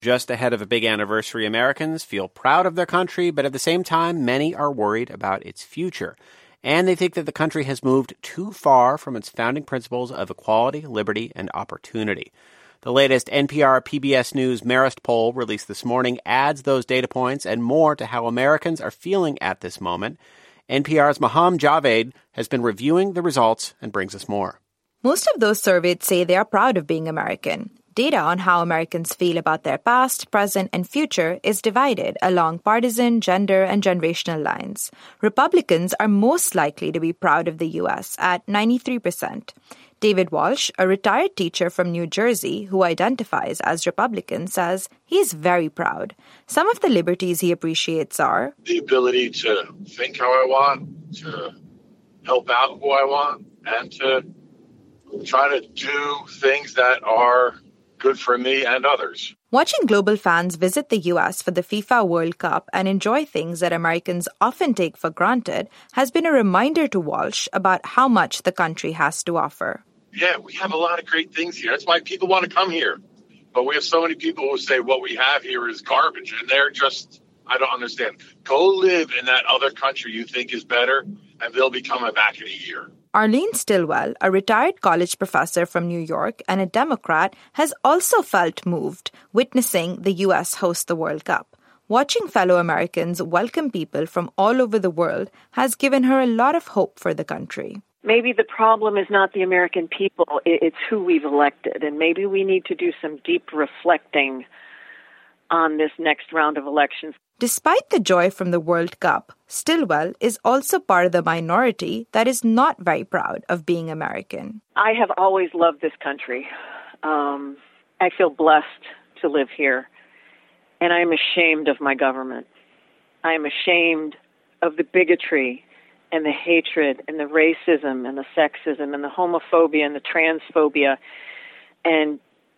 Just ahead of a big anniversary, Americans feel proud of their country, but at the same time, many are worried about its future. And they think that the country has moved too far from its founding principles of equality, liberty, and opportunity. The latest NPR PBS News Marist poll released this morning adds those data points and more to how Americans are feeling at this moment. NPR's Maham Javed has been reviewing the results and brings us more. Most of those surveyed say they are proud of being American. Data on how Americans feel about their past, present, and future is divided along partisan, gender, and generational lines. Republicans are most likely to be proud of the U.S. at 93%. David Walsh, a retired teacher from New Jersey who identifies as Republican, says he's very proud. Some of the liberties he appreciates are the ability to think how I want, to help out who I want, and to try to do things that are good for me and others. Watching global fans visit the U.S. for the FIFA World Cup and enjoy things that Americans often take for granted has been a reminder to Walsh about how much the country has to offer. Yeah, we have a lot of great things here. That's why people want to come here. But we have so many people who say what we have here is garbage. And they're just, I don't understand. Go live in that other country you think is better, and they'll be coming back in a year. Arlene Stilwell, a retired college professor from New York and a Democrat, has also felt moved witnessing the U.S. host the World Cup. Watching fellow Americans welcome people from all over the world has given her a lot of hope for the country. Maybe the problem is not the American people, it's who we've elected. And maybe we need to do some deep reflecting on this next round of elections. Despite the joy from the World Cup, Stilwell is also part of the minority that is not very proud of being American. I have always loved this country. I feel blessed to live here. And I am ashamed of my government. I am ashamed of the bigotry and the hatred and the racism and the sexism and the homophobia and the transphobia and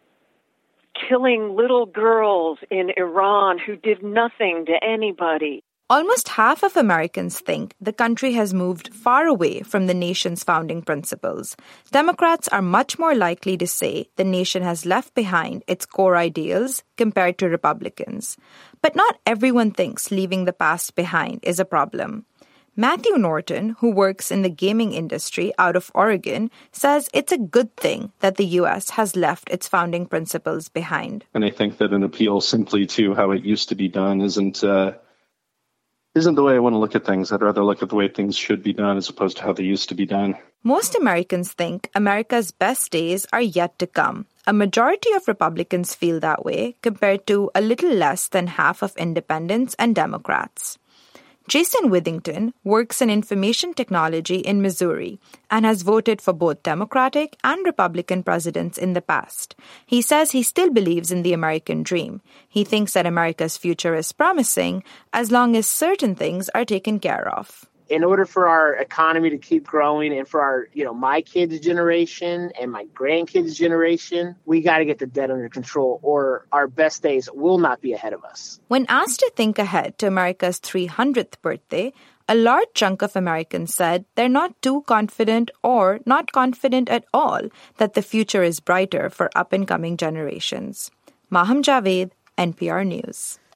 killing little girls in Iran who did nothing to anybody. Almost half of Americans think the country has moved far away from the nation's founding principles. Democrats are much more likely to say the nation has left behind its core ideals compared to Republicans. But not everyone thinks leaving the past behind is a problem. Matthew Norton, who works in the gaming industry out of Oregon, says it's a good thing that the U.S. has left its founding principles behind. And I think that an appeal simply to how it used to be done isn't the way I want to look at things. I'd rather look at the way things should be done as opposed to how they used to be done. Most Americans think America's best days are yet to come. A majority of Republicans feel that way, compared to a little less than half of independents and Democrats. Jason Withington works in information technology in Missouri and has voted for both Democratic and Republican presidents in the past. He says he still believes in the American dream. He thinks that America's future is promising as long as certain things are taken care of. In order for our economy to keep growing and for our, my kids' generation and my grandkids' generation, we got to get the debt under control or our best days will not be ahead of us. When asked to think ahead to America's 300th birthday, a large chunk of Americans said they're not too confident or not confident at all that the future is brighter for up-and-coming generations. Maham Javed, NPR News.